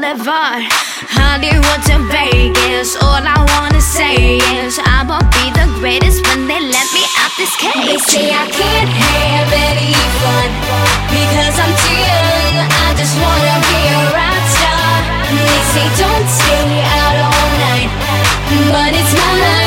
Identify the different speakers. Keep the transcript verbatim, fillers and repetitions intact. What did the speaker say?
Speaker 1: Boulevard, Hollywood to Vegas. All I wanna say is I'ma be the greatest when they let me out this cage.
Speaker 2: They say I can't have any fun because I'm too young. I just wanna be a rock star. They say don't stay out all night, but it's my life.